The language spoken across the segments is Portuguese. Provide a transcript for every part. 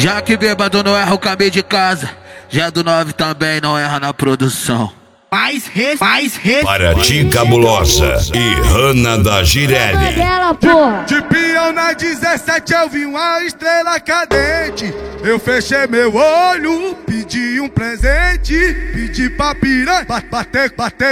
Já que bêbado não erra o caminho de casa, já do 9 também não erra na produção. Para ti, Cabulosa e Hanna da Girelli. De peão na 17 eu vi uma estrela cadente. Eu fechei meu olho, pedi um presente. Pedi pra piranha bater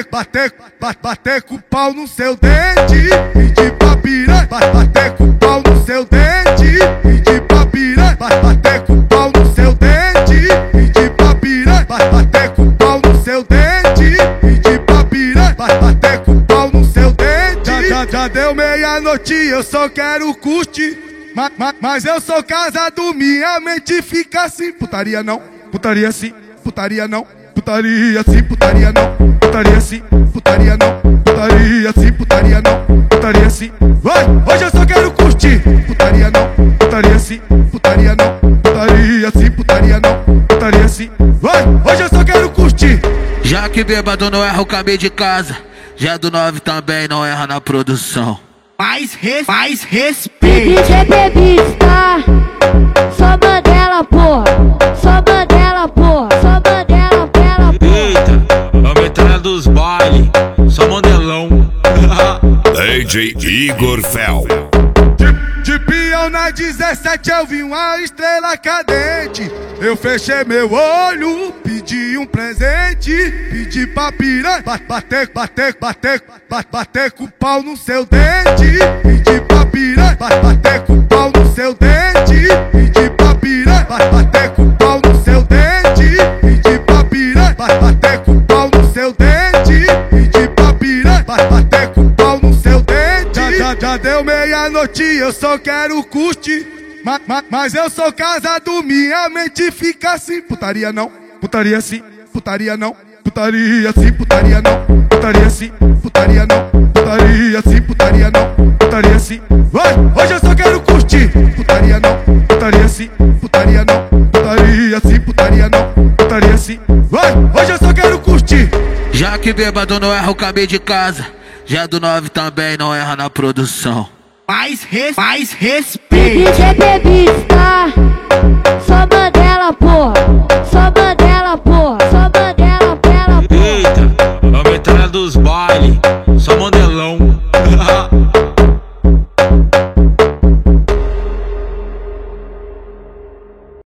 com o pau no seu dente. Pedi pra piranha bater com o pau no seu dente. Pedi pra piranha bater com o pau no seu dente. Pedi pra piranha bater com o pau no seu dente. Pedi pra piranha bater com o pau no seu dente. Já deu meia-noite, eu só quero curtir. Mas eu sou casado, minha mente fica assim. Putaria não, putaria sim, putaria não, putaria sim, putaria não, putaria sim, putaria não, putaria sim, putaria não, putaria sim. Vai, hoje eu só quero curtir. Putaria não, putaria sim, putaria não, putaria sim, putaria não, putaria sim. Vai, hoje eu só quero curtir. Já que bêbado não erra o caminho de casa, já do 9 também não erra na produção. Mais respeito. DJ bebista, só bandela, porra. Só bandela, porra. Só bandela, bela, porra. Eita, a metralha dos bailes, só modelão. DJ Igor Fel. De peão na 17 eu vi uma estrela cadente. Eu fechei meu olho, pedi um presente. Pedi pra piranha bater com o pau no seu dente. Pedi pra piranha bater com o pau no seu dente. Pedi pra piranha bater com o pau no seu dente. Pedi pra piranha bater com o pau no seu dente. Pedi pra piranha bater com o pau no seu dente. Já deu meia-noite, eu só quero curtir. Mas eu sou casado, minha mente fica assim. Putaria não, putaria sim, putaria não, putaria sim, putaria não, putaria sim, putaria não, putaria sim, putaria não, putaria sim. Vai, hoje eu só quero curtir. Putaria não, putaria sim, putaria não, putaria sim, putaria não, putaria sim. Vai, hoje eu só quero curtir. Já que bêbado não erra o caminho de casa, já do 9 também não erra na produção. Mais respeito. DJ bebista, só bandela, porra. Só bandela.